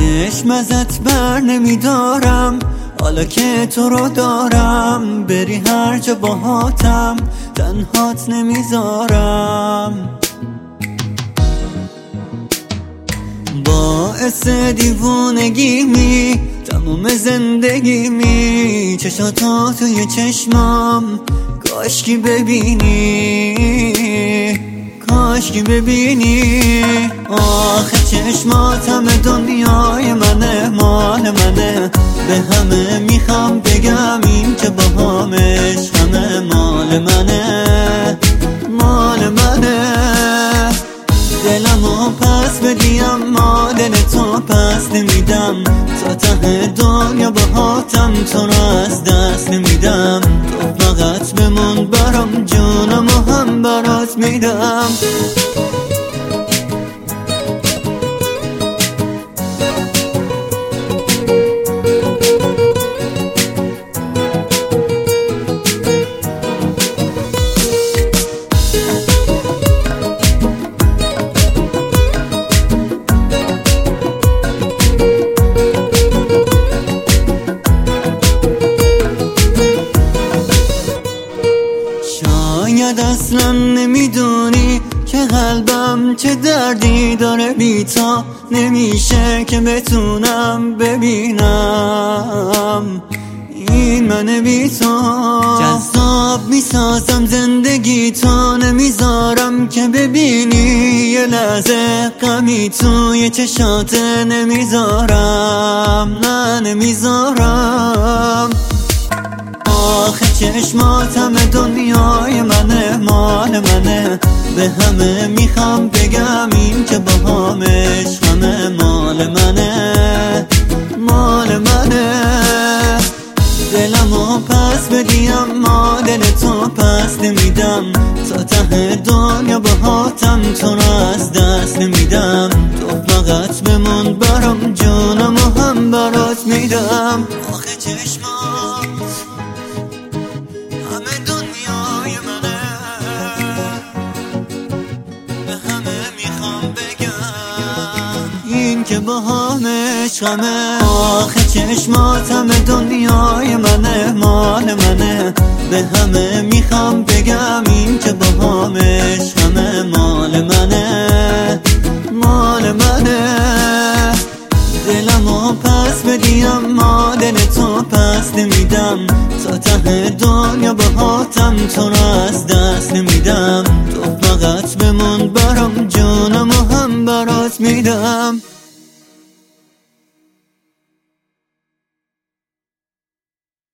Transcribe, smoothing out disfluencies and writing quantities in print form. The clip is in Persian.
چشم ازت بر نمیدارم، حالا که تو رو دارم. بری هر جا باهاتم، تنهات نمیذارم. باعث دیوونگیمی تموم زندگیمی، چشاتو توی چشمام کاشکی ببینی، کاشکی ببینی. آخه چشمات همه دنیای منه، مال منه. به همه میخوام بگم این که با همش همه مال منه، مال منه. دلمو پس بدیم، ما دل تو پس نمیدم. تا ته دنیا باهاتم، تو رو از دست نمیدم. تو فقط بمون برام، جونمو هم برات میدم. شاید اصلا نمیدونی که قلبم چه دردی داره بی تا. نمیشه که بتونم ببینم این من بی تو. جذاب میسازم زندگی تو، نمیذارم که ببینی یه لحظه غمی توی چشات. نمیذارم، نه نمیذارم. آخه چشمات همه دنیای منه، مال منه. به همه میخوام بگم این که با همش همه مال منه، مال منه. دلمو پس بدیم، ما دل تو پس نمیدم. تا ته دنیا باهاتم، تو رو از دست نمیدم. تو فقط بمون برام، جونمو هم برات میدم. آخه چشمات همه دنیای منه، به همه میخوام بگم این که با همش غمه. آخه چشمات همه دنیای منه، مال منه. به همه میخوام بگم این که با همش همه مال منه، مال منه. دلمو پس بدیم، ما دل تو پس نمیدم. تا ته دنیا باهاتم، تو رو از دست نمیدم. تو فقط بمون برام، جونمو هم برات میدم.